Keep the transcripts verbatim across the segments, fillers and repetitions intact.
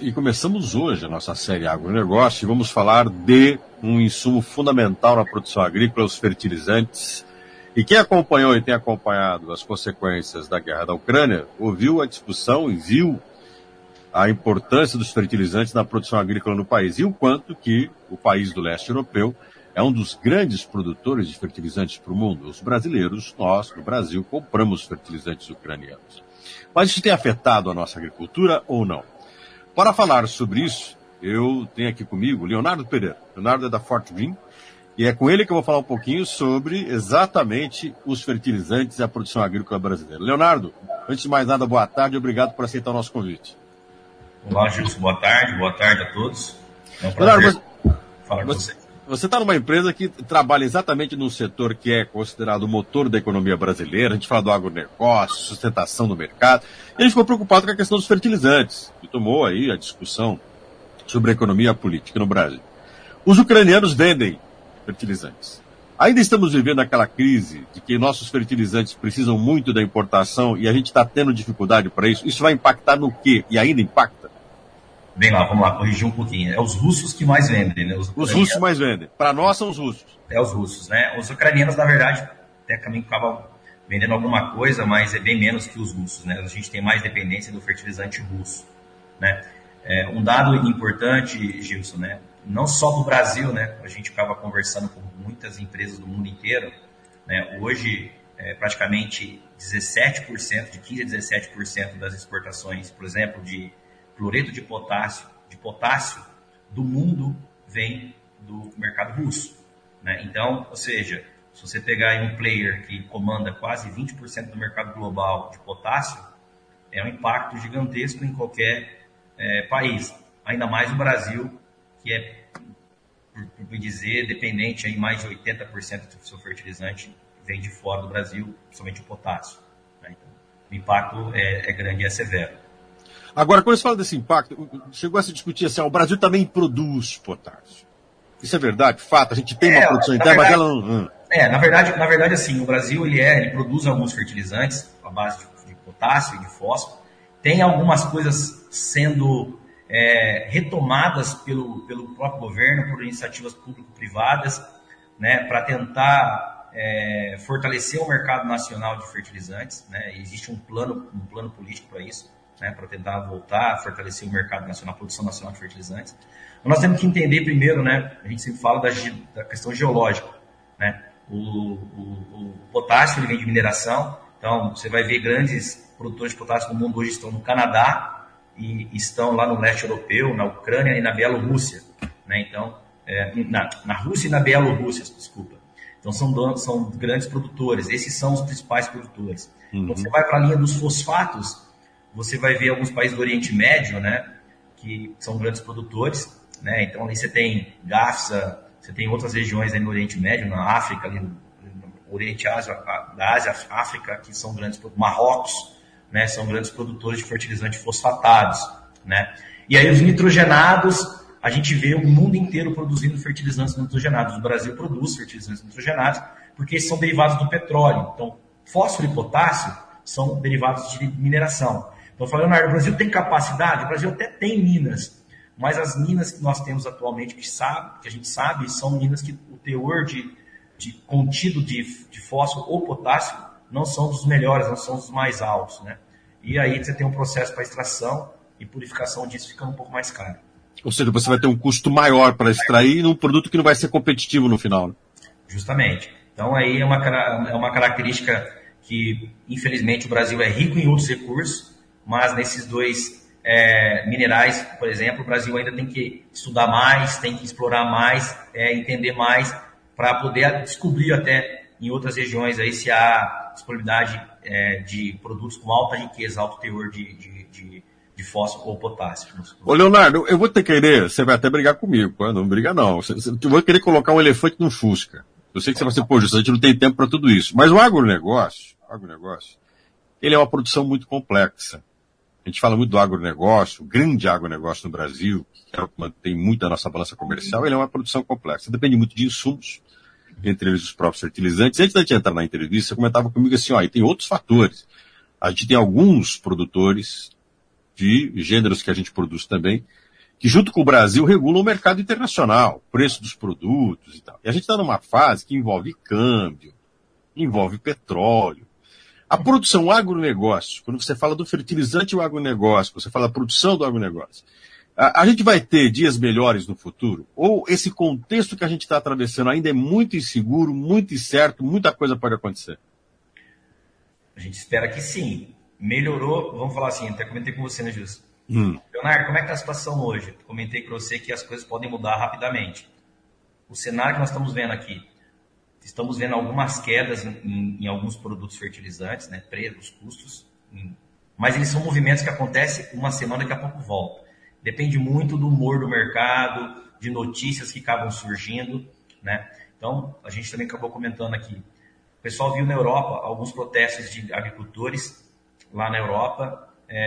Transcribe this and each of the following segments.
E começamos hoje a nossa série Agronegócio e vamos falar de um insumo fundamental na produção agrícola, os fertilizantes. E quem acompanhou e tem acompanhado as consequências da guerra da Ucrânia, ouviu a discussão e viu a importância dos fertilizantes na produção agrícola no país e o quanto que o país do leste europeu é um dos grandes produtores de fertilizantes para o mundo. Os brasileiros, nós, no Brasil, compramos fertilizantes ucranianos. Mas isso tem afetado a nossa agricultura ou não? Para falar sobre isso, eu tenho aqui comigo Leonardo Pereira. Leonardo é da Forte Green e é com ele que eu vou falar um pouquinho sobre exatamente os fertilizantes e a produção agrícola brasileira. Leonardo, antes de mais nada, boa tarde e obrigado por aceitar o nosso convite. Olá, Gilson, boa tarde, boa tarde a todos. É um prazer Leonardo, você, falar com você. Você está numa empresa que trabalha exatamente num setor que é considerado o motor da economia brasileira. A gente fala do agronegócio, sustentação do mercado. E a gente ficou preocupado com a questão dos fertilizantes, que tomou aí a discussão sobre a economia e a política no Brasil. Os ucranianos vendem fertilizantes. Ainda estamos vivendo aquela crise de que nossos fertilizantes precisam muito da importação e a gente está tendo dificuldade para isso. Isso vai impactar no quê? E ainda impacta? Bem lá, vamos lá, corrigir um pouquinho. É os russos que mais vendem, né? Os, os russos mais vendem. Para nós são os russos. É os russos, né? Os ucranianos, na verdade, tecnicamente acabam vendendo alguma coisa, mas é bem menos que os russos, né? A gente tem mais dependência do fertilizante russo, né? É, um dado importante, Gilson, né? Não só do Brasil, né? A gente acaba conversando com muitas empresas do mundo inteiro, né? Hoje, é, praticamente dezessete por cento, de quinze a dezessete por cento das exportações, por exemplo, de cloreto de potássio, de potássio do mundo vem do mercado russo, né? Então, ou seja, se você pegar aí um player que comanda quase vinte por cento do mercado global de potássio, é um impacto gigantesco em qualquer é, país, ainda mais no Brasil, que é, por, por dizer, dependente aí mais de oitenta por cento do seu fertilizante vem de fora do Brasil, principalmente o potássio, né? Então, o impacto é, é grande e é severo. Agora, quando você fala desse impacto, chegou a se discutir assim, ó, o Brasil também produz potássio. Isso é verdade? Fato, a gente tem uma é, produção interna, mas ela não... É, na verdade, na verdade, assim, o Brasil, ele, é, ele produz alguns fertilizantes à base de, de potássio e de fósforo. Tem algumas coisas sendo é, retomadas pelo, pelo próprio governo, por iniciativas público-privadas, né, para tentar é, fortalecer o mercado nacional de fertilizantes, né? Existe um plano, um plano político para isso, né, para tentar voltar a fortalecer o mercado nacional, a produção nacional de fertilizantes. Mas nós temos que entender primeiro, né, a gente sempre fala da, da questão geológica, né? O, o, o potássio ele vem de mineração, então você vai ver grandes produtores de potássio no mundo hoje estão no Canadá e estão lá no leste europeu, na Ucrânia e na Bielorrússia, né? Então, é, na, na Rússia e na Bielorrússia, desculpa. Então são, são grandes produtores, esses são os principais produtores. Uhum. Então você vai para a linha dos fosfatos, você vai ver alguns países do Oriente Médio, né, que são grandes produtores, né? Então ali você tem Gafsa, você tem outras regiões aí no Oriente Médio, na África, ali no, no Oriente Ásia, da Ásia, África, que são grandes produtores, Marrocos, né, são grandes produtores de fertilizantes fosfatados, né? E aí os nitrogenados, a gente vê o mundo inteiro produzindo fertilizantes nitrogenados. O Brasil produz fertilizantes nitrogenados porque eles são derivados do petróleo. Então, fósforo e potássio são derivados de mineração. Então, falando, Leonardo, o Brasil tem capacidade? O Brasil até tem minas, mas as minas que nós temos atualmente, que, sabe, que a gente sabe, são minas que o teor de, de contido de, de fósforo ou potássio não são dos melhores, não são dos mais altos, né? E aí você tem um processo para extração e purificação disso ficando um pouco mais caro. Ou seja, você vai ter um custo maior para extrair num produto que não vai ser competitivo no final, né? Justamente. Então aí é uma, é uma característica que, infelizmente, o Brasil é rico em outros recursos, mas nesses dois é, minerais, por exemplo, o Brasil ainda tem que estudar mais, tem que explorar mais, é, entender mais, para poder descobrir até em outras regiões aí se há disponibilidade é, de produtos com alta riqueza, alto teor de, de, de, de fósforo ou potássio. Ô Leonardo, eu vou ter que querer, você vai até brigar comigo, não briga não, eu vou querer colocar um elefante no Fusca. Eu sei que você vai ser, pô, Justo, a gente não tem tempo para tudo isso, mas o agronegócio, o agronegócio, ele é uma produção muito complexa. A gente fala muito do agronegócio, o grande agronegócio no Brasil, que é o que mantém muito a nossa balança comercial, ele é uma produção complexa. Depende muito de insumos, entre eles os próprios fertilizantes. Antes da gente entrar na entrevista, você comentava comigo assim, ó, e tem outros fatores. A gente tem alguns produtores de gêneros que a gente produz também, que junto com o Brasil regulam o mercado internacional, preço dos produtos e tal. E a gente está numa fase que envolve câmbio, envolve petróleo. A produção agronegócio, quando você fala do fertilizante e o agronegócio, você fala da produção do agronegócio, a, a gente vai ter dias melhores no futuro? Ou esse contexto que a gente está atravessando ainda é muito inseguro, muito incerto, muita coisa pode acontecer? A gente espera que sim. Melhorou, vamos falar assim, até comentei com você, né, Justo? Hum. Leonardo, como é que está a situação hoje? Comentei para você que as coisas podem mudar rapidamente. O cenário que nós estamos vendo aqui, estamos vendo algumas quedas em, em alguns produtos fertilizantes, né, preços, custos, mas eles são movimentos que acontecem uma semana, daqui a pouco volta. Depende muito do humor do mercado, de notícias que acabam surgindo, né? Então, a gente também acabou comentando aqui. O pessoal viu na Europa alguns protestos de agricultores lá na Europa,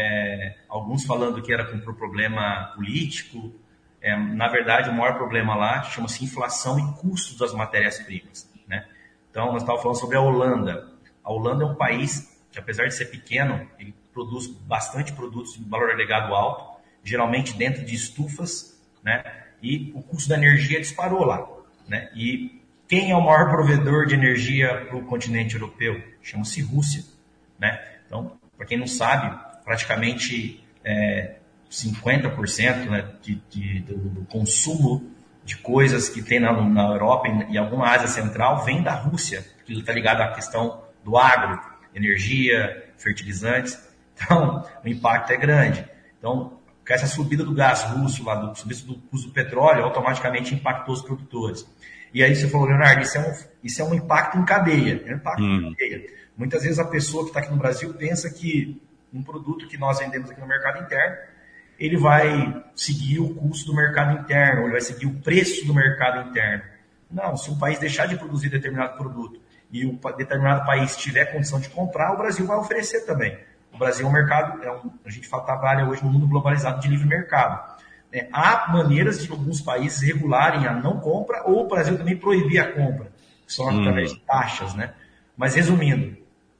é, alguns falando que era por problema político. É, na verdade, o maior problema lá chama-se inflação e custos das matérias-primas, né? Então, nós estávamos falando sobre a Holanda. A Holanda é um país que, apesar de ser pequeno, ele produz bastante produtos de valor agregado alto, geralmente dentro de estufas, né? E o custo da energia disparou lá, né? E quem é o maior provedor de energia para o continente europeu? Chama-se Rússia, né? Então, para quem não sabe, praticamente é, cinquenta por cento, né, de, de, do, do consumo de coisas que tem na, na Europa e, e alguma Ásia Central vem da Rússia, que está ligado à questão do agro, energia, fertilizantes. Então, o impacto é grande. Então, com essa subida do gás russo, lá, do subida do custo do petróleo, automaticamente impactou os produtores. E aí você falou, Leonardo, isso é um, isso é um impacto em cadeia. É um impacto hum. em cadeia. Muitas vezes a pessoa que está aqui no Brasil pensa que um produto que nós vendemos aqui no mercado interno, ele vai seguir o custo do mercado interno, ou ele vai seguir o preço do mercado interno. Não, se um país deixar de produzir determinado produto e um determinado país tiver condição de comprar, o Brasil vai oferecer também. O Brasil é um mercado, é um, a gente trabalha hoje no mundo globalizado de livre mercado. É, há maneiras de alguns países regularem a não compra, ou o Brasil também proibir a compra, que são através hum. de taxas, né? Mas resumindo,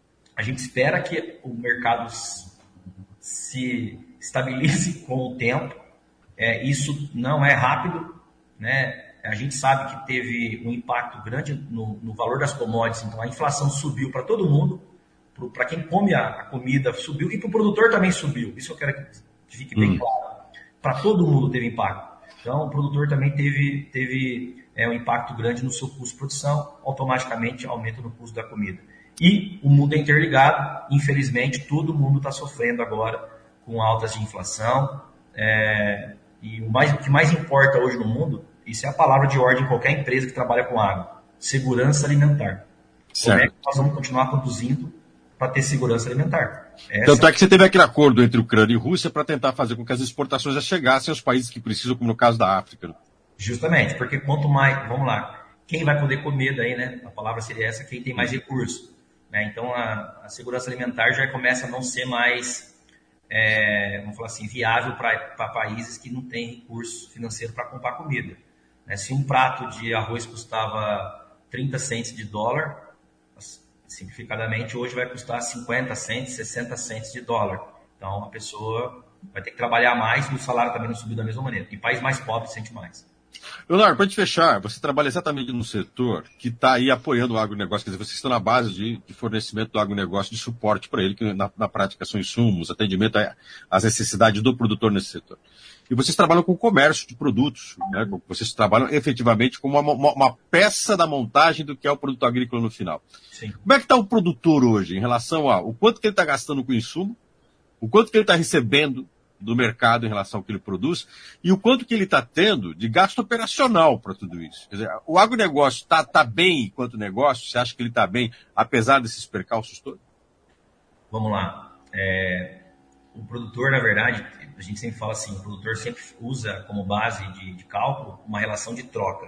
a gente espera que o mercado se estabilize com o tempo. É, isso não é rápido, né? A gente sabe que teve um impacto grande no, no valor das commodities, então a inflação subiu para todo mundo, para quem come a, a comida subiu, e para o produtor também subiu. Isso eu quero que fique bem hum. claro. Para todo mundo teve impacto. Então o produtor também teve, teve é, um impacto grande no seu custo de produção, automaticamente aumenta no custo da comida. E o mundo é interligado, infelizmente todo mundo está sofrendo agora com altas de inflação, é, e o, mais, o que mais importa hoje no mundo, isso é a palavra de ordem em qualquer empresa que trabalha com água, segurança alimentar. Certo. Como é que nós vamos continuar produzindo para ter segurança alimentar? Essa... Tanto é que você teve aquele acordo entre Ucrânia e Rússia para tentar fazer com que as exportações já chegassem aos países que precisam, como no caso da África. Justamente, porque quanto mais, vamos lá, quem vai poder comer daí, né? A palavra seria essa, quem tem mais recursos. Né? Então a, a segurança alimentar já começa a não ser mais, é, vamos falar assim, viável para países que não têm recurso financeiro para comprar comida. Né? Se um prato de arroz custava trinta centes de dólar, simplificadamente, hoje vai custar cinquenta centes, sessenta centes de dólar. Então a pessoa vai ter que trabalhar mais e o salário também não subiu da mesma maneira. E país mais pobre sente mais. Leonardo, para te fechar, você trabalha exatamente no setor que está aí apoiando o agronegócio, quer dizer, vocês estão na base de, de fornecimento do agronegócio, de suporte para ele, que na, na prática são insumos, atendimento às necessidades do produtor nesse setor. E vocês trabalham com comércio de produtos, né? Vocês trabalham efetivamente com uma, uma, uma peça da montagem do que é o produto agrícola no final. Sim. Como é que está o produtor hoje em relação ao quanto que ele está gastando com insumo, o quanto que ele está recebendo do mercado em relação ao que ele produz e o quanto que ele está tendo de gasto operacional para tudo isso? Quer dizer, o agronegócio está tá bem enquanto negócio? Você acha que ele está bem, apesar desses percalços todos? Vamos lá. É, o produtor, na verdade, a gente sempre fala assim, o produtor sempre usa como base de, de cálculo uma relação de troca.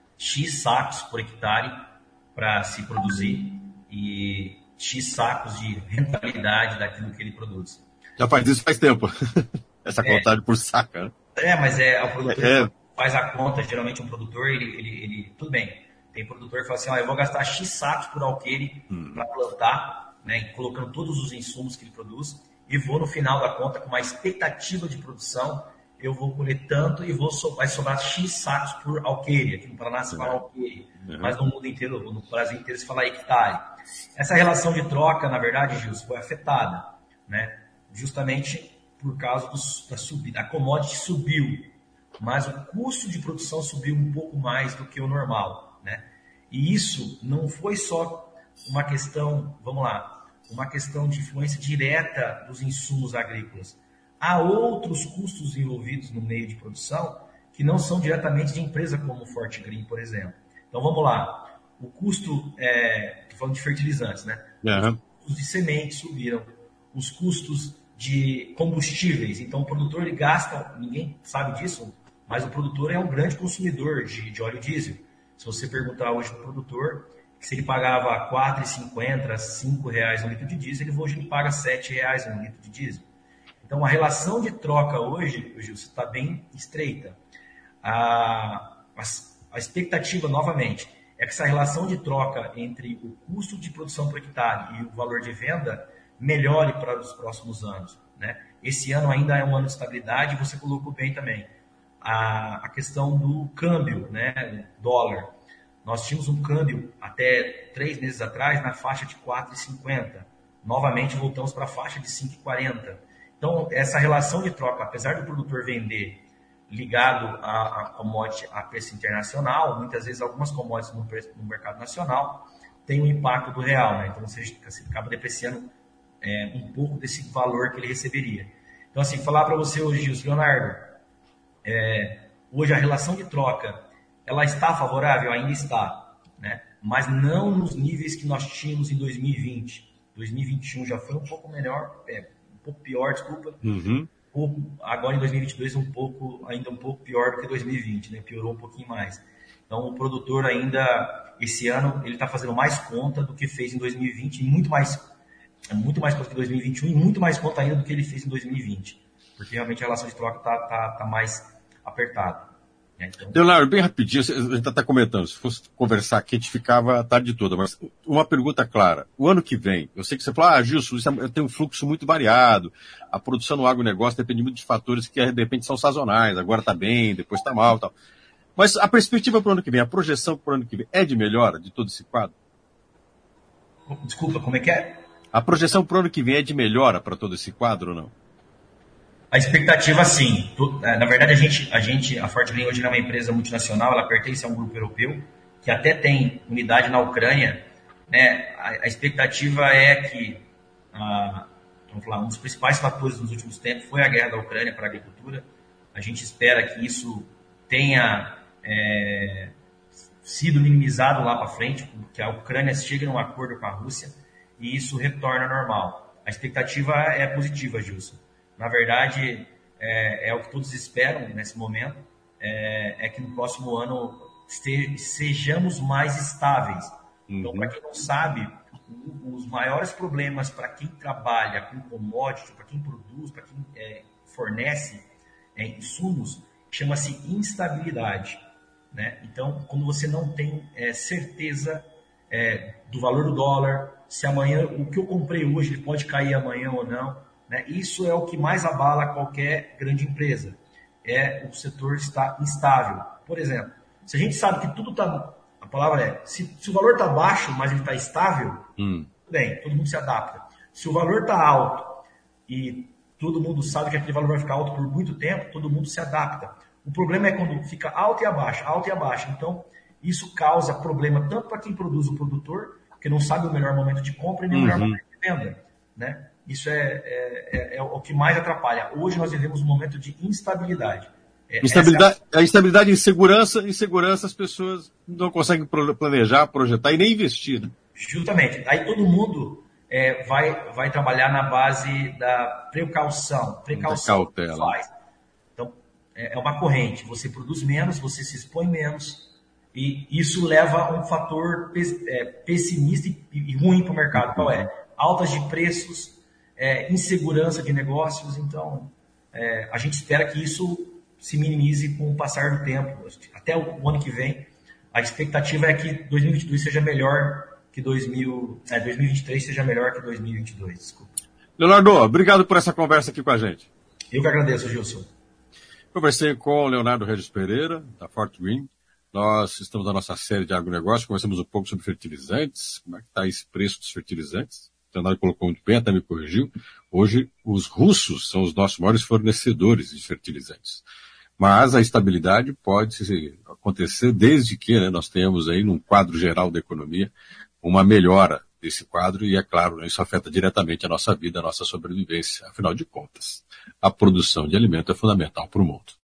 X sacos por hectare para se produzir e X sacos de rentabilidade daquilo que ele produz. Já faz isso faz tempo. Essa é, contagem por saca, né? É, mas é, o produtor é. faz a conta. Geralmente um produtor, ele, ele, ele tudo bem. Tem produtor que fala assim, ó, eu vou gastar X sacos por alqueire hum. para plantar, né, colocando todos os insumos que ele produz. e vou no final da conta com uma expectativa de produção, eu vou colher tanto e vou so, vai sobrar X sacos por alqueire. Aqui no Paraná se fala alqueire, uhum. mas no mundo inteiro, no Brasil inteiro se fala hectare. Essa relação de troca, na verdade, Gilson, foi afetada, né? Justamente por causa do, da subida. A commodity subiu, mas o custo de produção subiu um pouco mais do que o normal, né? E isso não foi só uma questão, vamos lá, uma questão de influência direta dos insumos agrícolas. Há outros custos envolvidos no meio de produção que não são diretamente de empresa como o Fortgreen, por exemplo. Então vamos lá, o custo, é, estou falando de fertilizantes, né? Uhum. Os custos de sementes subiram, os custos de combustíveis. Então o produtor ele gasta, ninguém sabe disso, mas o produtor é um grande consumidor de, de óleo diesel. Se você perguntar hoje para o produtor, que se ele pagava quatro reais e cinquenta centavos, cinco reais um litro de diesel, ele hoje ele paga sete reais um litro de diesel. Então, a relação de troca hoje, Gilson, está bem estreita. A, a, a expectativa, novamente, é que essa relação de troca entre o custo de produção por hectare e o valor de venda melhore para os próximos anos, né? Esse ano ainda é um ano de estabilidade, você colocou bem também. A, a questão do câmbio, né, dólar. Nós tínhamos um câmbio até três meses atrás na faixa de quatro reais e cinquenta centavos. Novamente voltamos para a faixa de cinco reais e quarenta centavos. Então, essa relação de troca, apesar do produtor vender ligado a, a commodity a preço internacional, muitas vezes algumas commodities no, preço, no mercado nacional têm um impacto do real, né? Então você, você acaba depreciando é, um pouco desse valor que ele receberia. Então, assim, falar para você hoje, Gilson, Leonardo, é, hoje a relação de troca, ela está favorável? Ainda está, né? Mas não nos níveis que nós tínhamos em dois mil e vinte. dois mil e vinte e um já foi um pouco melhor, é, um pouco pior, desculpa. Uhum. Um, agora em dois mil e vinte e dois um pouco, ainda um pouco pior do que dois mil e vinte, né? Piorou um pouquinho mais. Então o produtor ainda, esse ano, ele está fazendo mais conta do que fez em dois mil e vinte, muito mais, muito mais conta que dois mil e vinte e um e muito mais conta ainda do que ele fez em dois mil e vinte. Porque realmente a relação de troca está tá, tá mais apertada. Então... Leonardo, bem rapidinho, a gente está comentando, se fosse conversar aqui, a gente ficava a tarde toda, mas uma pergunta clara. O ano que vem, eu sei que você falou, ah, Gilson, eu tenho um fluxo muito variado, a produção no agronegócio depende muito de fatores que, de repente, são sazonais, agora está bem, depois está mal e tal. Mas a perspectiva para o ano que vem, a projeção para o ano que vem, é de melhora de todo esse quadro? Desculpa, como é que é? A projeção para o ano que vem é de melhora para todo esse quadro ou não? A expectativa, sim. Na verdade, a gente, a, gente, a Fortgreen hoje é uma empresa multinacional, ela pertence a um grupo europeu, que até tem unidade na Ucrânia. Né? A, a expectativa é que, a, vamos falar, um dos principais fatores nos últimos tempos foi a guerra da Ucrânia para a agricultura. A gente espera que isso tenha é, sido minimizado lá para frente, que a Ucrânia chegue num acordo com a Rússia e isso retorna ao normal. A expectativa é positiva, Gilson. Na verdade, é, é o que todos esperam nesse momento, é, é que no próximo ano este, sejamos mais estáveis. Uhum. Então, para quem não sabe, os maiores problemas para quem trabalha com commodity, para quem produz, para quem é, fornece é, insumos, chama-se instabilidade. Né? Então, quando você não tem é, certeza é, do valor do dólar, se amanhã, o que eu comprei hoje ele pode cair amanhã ou não, né? Isso é o que mais abala qualquer grande empresa. É o setor está instável. Por exemplo, se a gente sabe que tudo está... A palavra é, se, se o valor está baixo, mas ele está estável, hum. tudo bem, todo mundo se adapta. Se o valor está alto e todo mundo sabe que aquele valor vai ficar alto por muito tempo, todo mundo se adapta. O problema é quando fica alto e abaixo, alto e abaixo. Então, isso causa problema tanto para quem produz o produtor, que não sabe o melhor momento de compra e nem o melhor momento de venda, né? Isso é, é, é, é o que mais atrapalha. Hoje nós vivemos um momento de instabilidade. É, instabilidade é a... a instabilidade e insegurança, insegurança as pessoas não conseguem planejar, projetar e nem investir. Né? Justamente. Aí todo mundo é, vai, vai trabalhar na base da precaução. Precaução da cautela. Faz. Então, é, é uma corrente. Você produz menos, você se expõe menos. E isso leva a um fator pessimista e, e ruim para o mercado. Qual é? Altas de preços, É, insegurança de negócios, então é, a gente espera que isso se minimize com o passar do tempo. Até o, o ano que vem, a expectativa é que dois mil e vinte e dois seja melhor que dois mil, é, dois mil e vinte e três seja melhor que dois mil e vinte e dois, desculpa. Leonardo, obrigado por essa conversa aqui com a gente. Eu que agradeço, Gilson. Conversei com o Leonardo Regis Pereira, da Fortgreen. Nós estamos na nossa série de agronegócio, conversamos um pouco sobre fertilizantes, como é que está esse preço dos fertilizantes. O Leonardo colocou muito bem, até me corrigiu. Hoje, os russos são os nossos maiores fornecedores de fertilizantes. Mas a estabilidade pode acontecer desde que, né, nós tenhamos aí, num quadro geral da economia, uma melhora desse quadro, e é claro, né, isso afeta diretamente a nossa vida, a nossa sobrevivência. Afinal de contas, a produção de alimento é fundamental para o mundo.